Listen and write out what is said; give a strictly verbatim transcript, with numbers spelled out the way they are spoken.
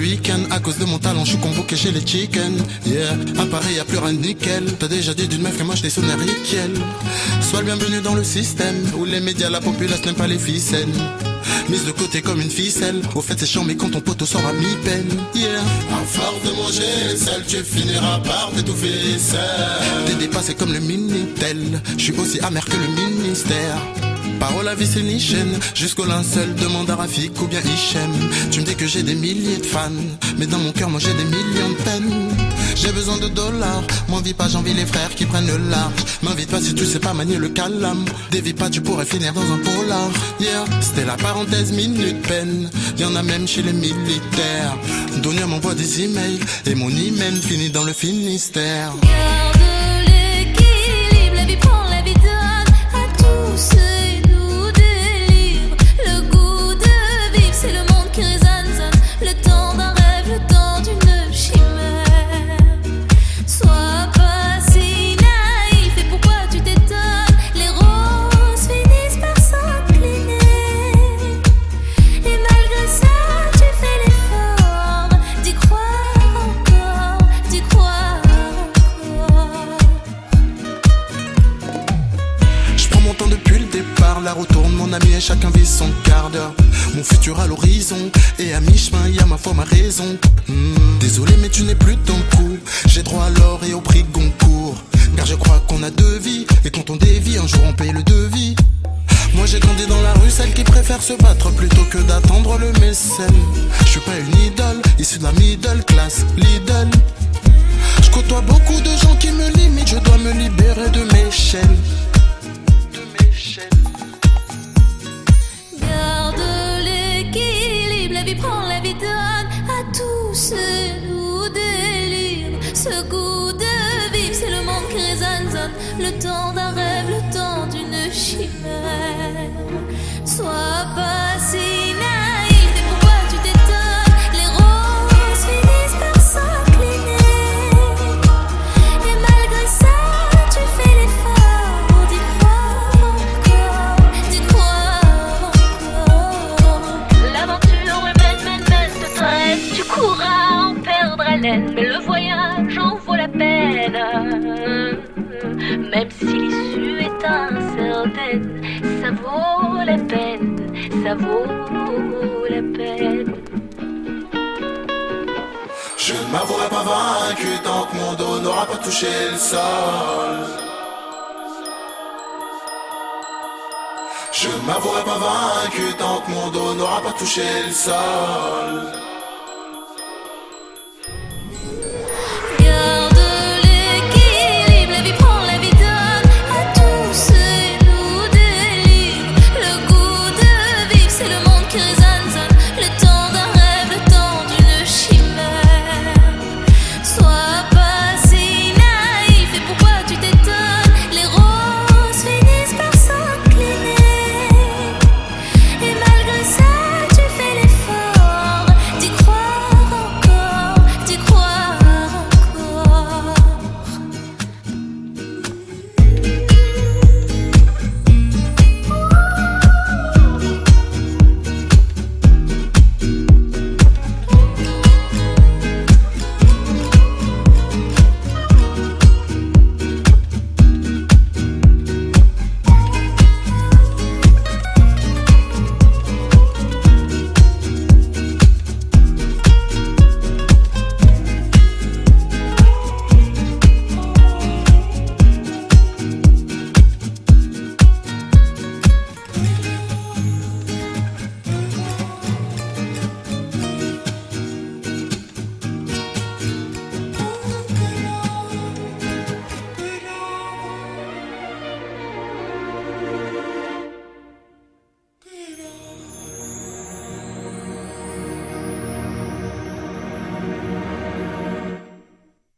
week-end. À cause de mon talent, je suis convoqué chez les chickens. Yeah, à Paris y'a plus rien de nickel. T'as déjà dit d'une meuf que moi j'étais sonné Riquiel. Sois le bienvenu dans le système où les médias, la populace n'aime pas les ficelles. Mise de côté comme une ficelle. Au fait c'est chiant mais quand ton poteau sort à mi-peine. Yeah. À force de manger seul, tu finiras par t'étouffer seul. T'es dépassé comme le Minitel. Je suis aussi amer que le ministère. Parole à vie c'est ni chaîne. Jusqu'au linceul demande à Rafik ou bien Hichem. Tu me dis que j'ai des milliers de fans, mais dans mon cœur moi j'ai des millions de peines. J'ai besoin de dollars, m'envie pas, j'envie les frères qui prennent le large. M'invite pas si tu sais pas manier le calame. Dévie pas, tu pourrais finir dans un polar. Yeah, c'était la parenthèse minute peine. Y'en a même chez les militaires. Donia m'envoie des emails et mon email finit dans le Finistère. Garde l'équilibre, la vie prend, la vie donne à tous. Et nous délivre le goût de vivre. C'est le monde qui résonne, sonne. Le temps d'un rêve, le temps d'une chimère. Sois pas si naïf, et pourquoi tu t'étonnes? Les roses finissent par s'incliner. Et malgré ça, tu fais l'effort d'y croire encore, d'y croire encore. Je prends mon temps depuis le départ, la route tourne mon ami et chacun vit son quart d'heure. Mon futur à l'horizon, et à mi-chemin y a ma foi, ma raison. Hmm, désolé mais tu n'es plus dans le coup. J'ai droit à l'or et au prix Goncourt. Car je crois qu'on a deux vies, et quand on dévie, un jour on paye le devis. Moi j'ai grandi dans la rue, celle qui préfère se battre plutôt que d'attendre le mécène. Je suis pas une idole, issue de la middle class, Lidl. Je côtoie beaucoup de gens qui me limitent, je dois me libérer de mes chaînes. De mes chaînes. Garde l'équilibre, la vie prend, la vie donne à tous. Et nous délivre ce goût de vivre. C'est le monde qui résonne, sonne. Le temps d'un rêve, le temps d'une chimère. Sois pas si naïf, et pourquoi tu t'étonnes? Les roses finissent par s'incliner. Et malgré ça, tu fais l'effort d'y croire encore, d'y croire encore. L'aventure mène, mène, mène, te traîne. Tu courras en perdre haleine, mais le voyage en vaut la peine. Même si l'issue est incertaine, ça vaut la peine, ça vaut la peine. Je ne m'avouerai pas vaincu tant que mon dos n'aura pas touché le sol. Je ne m'avouerai pas vaincu tant que mon dos n'aura pas touché le sol.